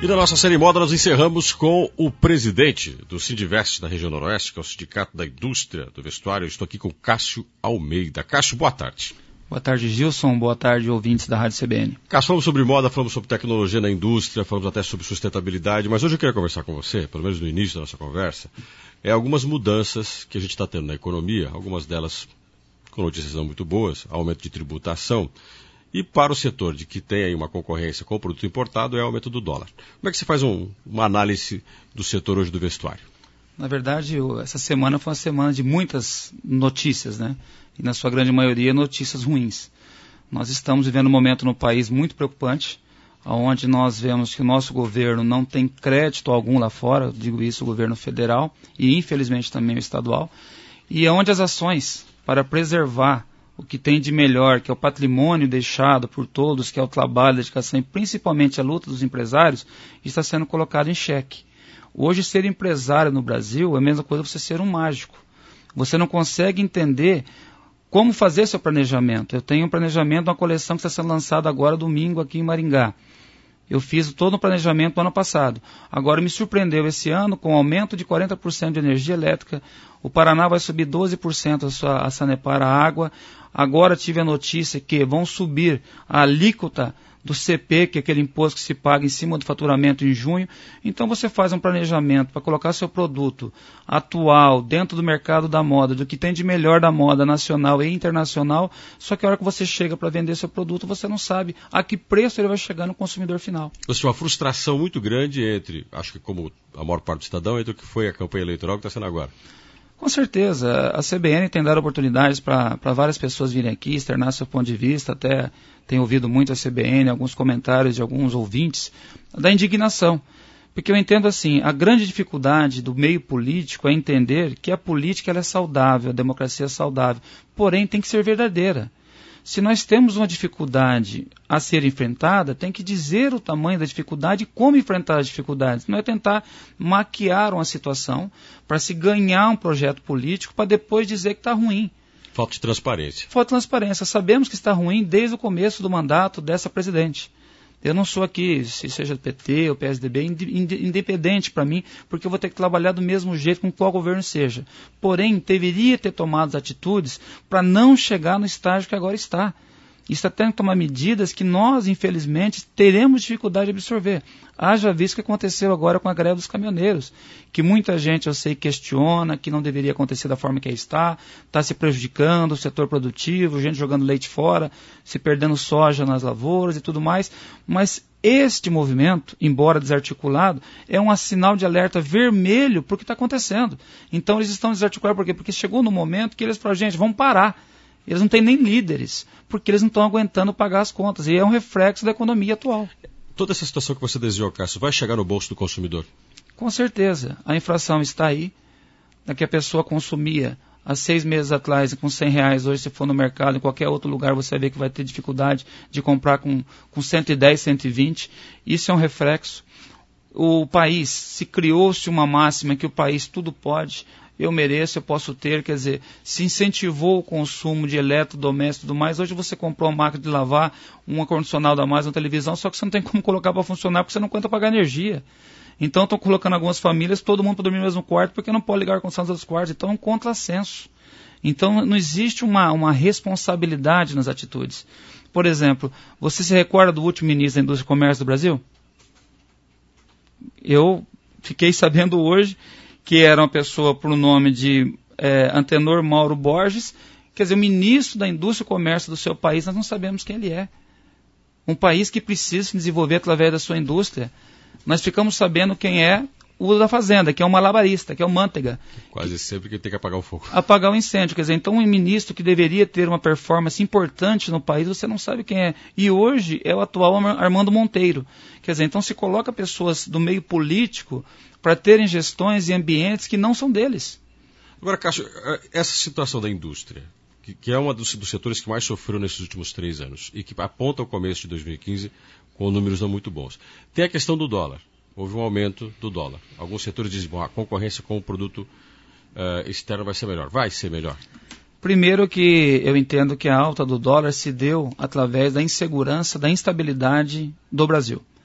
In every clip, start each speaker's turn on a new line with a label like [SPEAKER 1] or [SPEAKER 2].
[SPEAKER 1] E na nossa série Moda nós encerramos com o presidente do Sindivest da região noroeste, que é o Sindicato da Indústria do Vestuário. Eu estou aqui com o Cássio Almeida. Cássio, boa tarde.
[SPEAKER 2] Boa tarde, Gilson. Boa tarde, ouvintes da Rádio CBN.
[SPEAKER 1] Cássio, falamos sobre moda, falamos sobre tecnologia na indústria, falamos até sobre sustentabilidade, mas hoje eu queria conversar com você, pelo menos no início da nossa conversa, algumas mudanças que a gente está tendo na economia, algumas delas com notícias não muito boas, aumento de tributação. E para o setor de que tem aí uma concorrência com o produto importado, é o aumento do dólar. Como é que você faz uma análise do setor hoje do vestuário?
[SPEAKER 2] Na verdade, essa semana foi uma semana de muitas notícias, né? E na sua grande maioria, notícias ruins. Nós estamos vivendo um momento no país muito preocupante, onde nós vemos que o nosso governo não tem crédito algum lá fora, digo isso, o governo federal, e infelizmente também o estadual, e onde as ações para preservar o que tem de melhor, que é o patrimônio deixado por todos, que é o trabalho, a dedicação e principalmente a luta dos empresários, está sendo colocado em xeque. Hoje, ser empresário no Brasil é a mesma coisa que você ser um mágico. Você não consegue entender como fazer seu planejamento. Eu tenho um planejamento de uma coleção que está sendo lançada agora domingo aqui em Maringá. Eu fiz todo o planejamento no ano passado. Agora me surpreendeu esse ano com um aumento de 40% de energia elétrica. O Paraná vai subir 12% a Sanepar, a água. Agora tive a notícia que vão subir a alíquota do CP, que é aquele imposto que se paga em cima do faturamento em junho. Então você faz um planejamento para colocar seu produto atual dentro do mercado da moda, do que tem de melhor da moda nacional e internacional, só que a hora que você chega para vender seu produto, você não sabe a que preço ele vai chegar no consumidor final.
[SPEAKER 1] Ou seja, uma frustração muito grande entre, acho que como a maior parte do cidadão, entre o que foi a campanha eleitoral que está sendo agora.
[SPEAKER 2] Com certeza, a CBN tem dado oportunidades para várias pessoas virem aqui, externar seu ponto de vista, até tenho ouvido muito a CBN, alguns comentários de alguns ouvintes, da indignação. Porque eu entendo assim, a grande dificuldade do meio político é entender que a política ela é saudável, a democracia é saudável, porém tem que ser verdadeira. Se nós temos uma dificuldade a ser enfrentada, tem que dizer o tamanho da dificuldade e como enfrentar as dificuldades. Não é tentar maquiar uma situação para se ganhar um projeto político para depois dizer que está ruim.
[SPEAKER 1] Falta de transparência.
[SPEAKER 2] Falta de transparência. Sabemos que está ruim desde o começo do mandato dessa presidente. Eu não sou aqui, se seja PT ou PSDB, independente para mim, porque eu vou ter que trabalhar do mesmo jeito com qual governo seja. Porém, deveria ter tomado atitudes para não chegar no estágio que agora está. Está tendo que tomar medidas que nós, infelizmente, teremos dificuldade de absorver. Haja visto o que aconteceu agora com a greve dos caminhoneiros, que muita gente, eu sei, questiona, que não deveria acontecer da forma que está se prejudicando o setor produtivo, gente jogando leite fora, se perdendo soja nas lavouras e tudo mais, mas este movimento, embora desarticulado, é um sinal de alerta vermelho para o que está acontecendo. Então eles estão desarticulados por quê? Porque chegou no momento que eles falaram, gente, vamos parar. Eles não têm nem líderes, porque eles não estão aguentando pagar as contas. E é um reflexo da economia atual.
[SPEAKER 1] Toda essa situação que você desenhou, Cássio, vai chegar no bolso do consumidor?
[SPEAKER 2] Com certeza. A inflação está aí. Da que a pessoa consumia há 6 meses atrás com R$100, hoje se for no mercado, em qualquer outro lugar, você vê que vai ter dificuldade de comprar com 110, 120. Isso é um reflexo. O país, se criou-se uma máxima que o país tudo pode, eu mereço, eu posso ter, quer dizer, se incentivou o consumo de eletrodomésticos e tudo mais. Hoje você comprou uma máquina de lavar, um ar-condicionado a mais, uma televisão, só que você não tem como colocar para funcionar porque você não aguenta pagar energia. Então estão colocando algumas famílias, todo mundo para dormir no mesmo quarto, porque não pode ligar o ar-condicionado nos outros quartos. Então é um contrassenso. Então não existe uma responsabilidade nas atitudes. Por exemplo, você se recorda do último ministro da Indústria e Comércio do Brasil? Eu fiquei sabendo hoje que era uma pessoa por nome de Antenor Mauro Borges, quer dizer, o ministro da Indústria e Comércio do seu país, nós não sabemos quem ele é. Um país que precisa se desenvolver através da sua indústria. Nós ficamos sabendo quem é o da fazenda, que é um malabarista, que é o Manteiga.
[SPEAKER 1] Quase sempre que tem que apagar o fogo.
[SPEAKER 2] Apagar o incêndio, quer dizer, então um ministro que deveria ter uma performance importante no país, você não sabe quem é. E hoje é o atual Armando Monteiro. Quer dizer, então se coloca pessoas do meio político para terem gestões e ambientes que não são deles.
[SPEAKER 1] Agora, Cássio, essa situação da indústria, que é um dos setores que mais sofreu nesses últimos 3 anos e que aponta o começo de 2015 com números não muito bons. Tem a questão do dólar. Houve um aumento do dólar. Alguns setores dizem que a concorrência com o produto externo vai ser melhor. Vai ser melhor?
[SPEAKER 2] Primeiro que eu entendo que a alta do dólar se deu através da insegurança, da instabilidade do Brasil.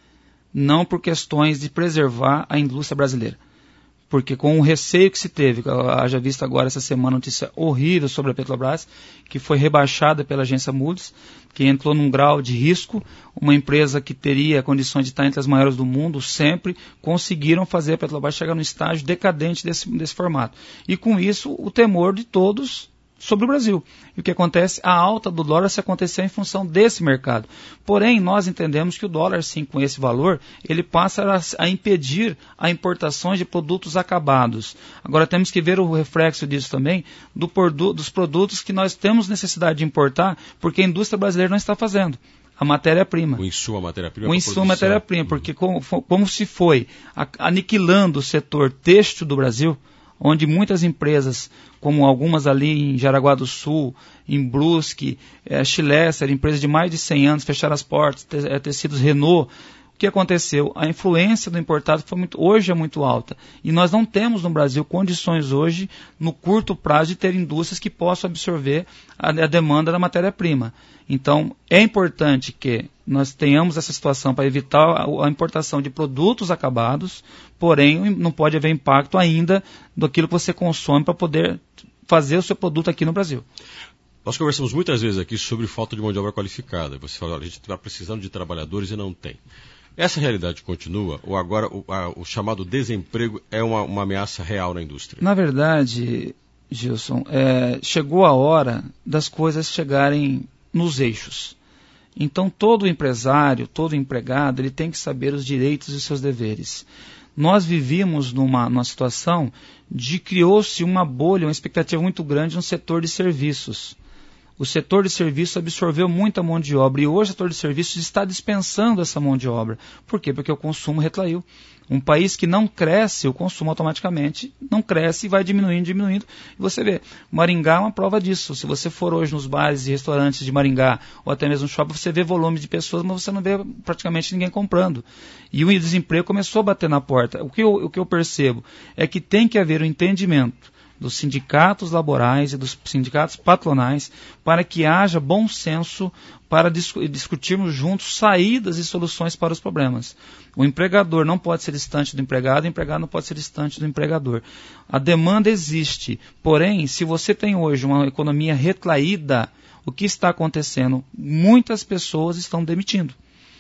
[SPEAKER 2] não por questões de preservar a indústria brasileira. Porque com o receio que se teve, haja visto agora essa semana notícia horrível sobre a Petrobras, que foi rebaixada pela agência Moody's, que entrou num grau de risco, uma empresa que teria condições de estar entre as maiores do mundo, sempre conseguiram fazer a Petrobras chegar no estágio decadente desse formato. E com isso, o temor de todos sobre o Brasil. E o que acontece? A alta do dólar se aconteceu em função desse mercado. Porém, nós entendemos que o dólar, sim, com esse valor, ele passa a impedir a importação de produtos acabados. Agora temos que ver o reflexo disso também dos produtos que nós temos necessidade de importar, porque a indústria brasileira não está fazendo. A matéria-prima.
[SPEAKER 1] O insumo, a matéria-prima.
[SPEAKER 2] O insumo, a matéria-prima, porque como se foi aniquilando o setor têxtil do Brasil, onde muitas empresas, como algumas ali em Jaraguá do Sul, em Brusque, Schilesser, empresas de mais de 100 anos, fecharam as portas, tecidos Renault. O que aconteceu? A influência do importado hoje é muito alta. E nós não temos no Brasil condições hoje, no curto prazo, de ter indústrias que possam absorver a demanda da matéria-prima. Então, é importante que nós tenhamos essa situação para evitar a importação de produtos acabados, porém, não pode haver impacto ainda daquilo que você consome para poder fazer o seu produto aqui no Brasil.
[SPEAKER 1] Nós conversamos muitas vezes aqui sobre falta de mão de obra qualificada. Você falou, a gente está precisando de trabalhadores e não tem. Essa realidade continua ou agora o chamado desemprego é uma ameaça real na indústria?
[SPEAKER 2] Na verdade, Gilson, chegou a hora das coisas chegarem nos eixos. Então, todo empresário, todo empregado, ele tem que saber os direitos e seus deveres. Nós vivíamos numa situação de criou-se uma bolha, uma expectativa muito grande no setor de serviços. O setor de serviços absorveu muita mão de obra e hoje o setor de serviços está dispensando essa mão de obra. Por quê? Porque o consumo retraiu. Um país que não cresce, o consumo automaticamente não cresce e vai diminuindo. E você vê, Maringá é uma prova disso. Se você for hoje nos bares e restaurantes de Maringá ou até mesmo no shopping, você vê volume de pessoas, mas você não vê praticamente ninguém comprando. E o desemprego começou a bater na porta. O que eu percebo é que tem que haver um entendimento dos sindicatos laborais e dos sindicatos patronais, para que haja bom senso para discutirmos juntos saídas e soluções para os problemas. O empregador não pode ser distante do empregado, o empregado não pode ser distante do empregador. A demanda existe, porém, se você tem hoje uma economia retraída, o que está acontecendo? Muitas pessoas estão demitindo.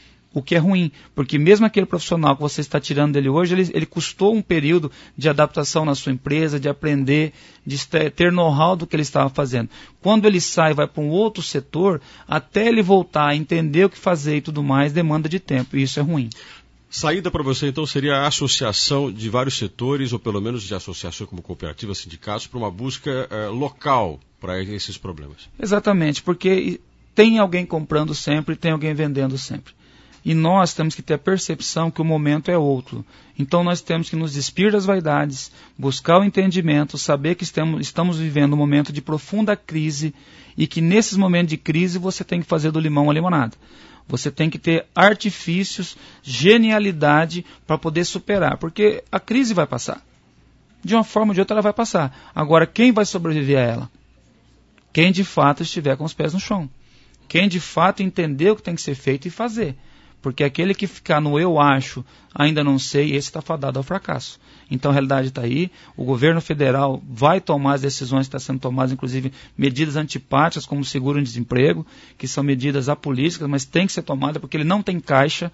[SPEAKER 2] O que é ruim, porque mesmo aquele profissional que você está tirando dele hoje, ele custou um período de adaptação na sua empresa, de aprender, de ter know-how do que ele estava fazendo. Quando ele sai e vai para um outro setor, até ele voltar a entender o que fazer e tudo mais, demanda de tempo, e isso é ruim.
[SPEAKER 1] Saída para você, então, seria a associação de vários setores, ou pelo menos de associações como cooperativas, sindicatos, para uma busca local para esses problemas.
[SPEAKER 2] Exatamente, porque tem alguém comprando sempre, tem alguém vendendo sempre. E nós temos que ter a percepção que o momento é outro. Então nós temos que nos despir das vaidades, buscar o entendimento, saber que estamos vivendo um momento de profunda crise e que nesses momentos de crise você tem que fazer do limão a limonada. Você tem que ter artifícios, genialidade para poder superar, porque a crise vai passar. De uma forma ou de outra ela vai passar. Agora, quem vai sobreviver a ela? Quem de fato estiver com os pés no chão. Quem de fato entender o que tem que ser feito e fazer. Porque aquele que ficar no eu acho, ainda não sei, esse está fadado ao fracasso. Então a realidade está aí, o governo federal vai tomar as decisões que estão sendo tomadas, inclusive medidas antipáticas como o seguro-desemprego, que são medidas apolíticas, mas tem que ser tomada porque ele não tem caixa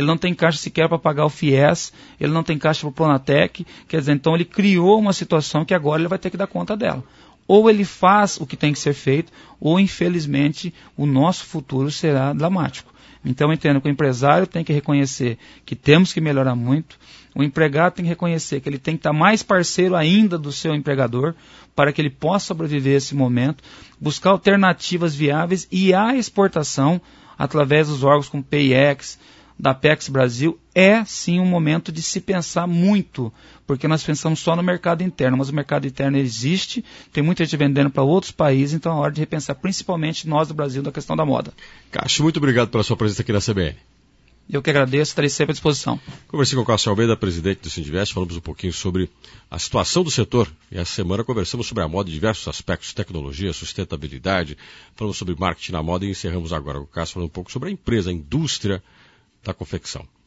[SPEAKER 2] sequer para pagar o FIES, ele não tem caixa para o Pronatec, quer dizer, então ele criou uma situação que agora ele vai ter que dar conta dela. Ou ele faz o que tem que ser feito, ou infelizmente o nosso futuro será dramático. Então eu entendo que o empresário tem que reconhecer que temos que melhorar muito, o empregado tem que reconhecer que ele tem que estar mais parceiro ainda do seu empregador para que ele possa sobreviver a esse momento, buscar alternativas viáveis e a exportação através dos órgãos como PIEX, da Apex Brasil, é sim um momento de se pensar muito, porque nós pensamos só no mercado interno, mas o mercado interno existe, tem muita gente vendendo para outros países, então é hora de repensar, principalmente nós do Brasil, da questão da moda.
[SPEAKER 1] Cássio, muito obrigado pela sua presença aqui na CBN.
[SPEAKER 2] Eu que agradeço, estarei sempre à disposição.
[SPEAKER 1] Conversei com o Cássio Almeida, presidente do Sindivest, falamos um pouquinho sobre a situação do setor. E essa semana conversamos sobre a moda em diversos aspectos, tecnologia, sustentabilidade, falamos sobre marketing na moda e encerramos agora com o Cássio falando um pouco sobre a empresa, a indústria da confecção.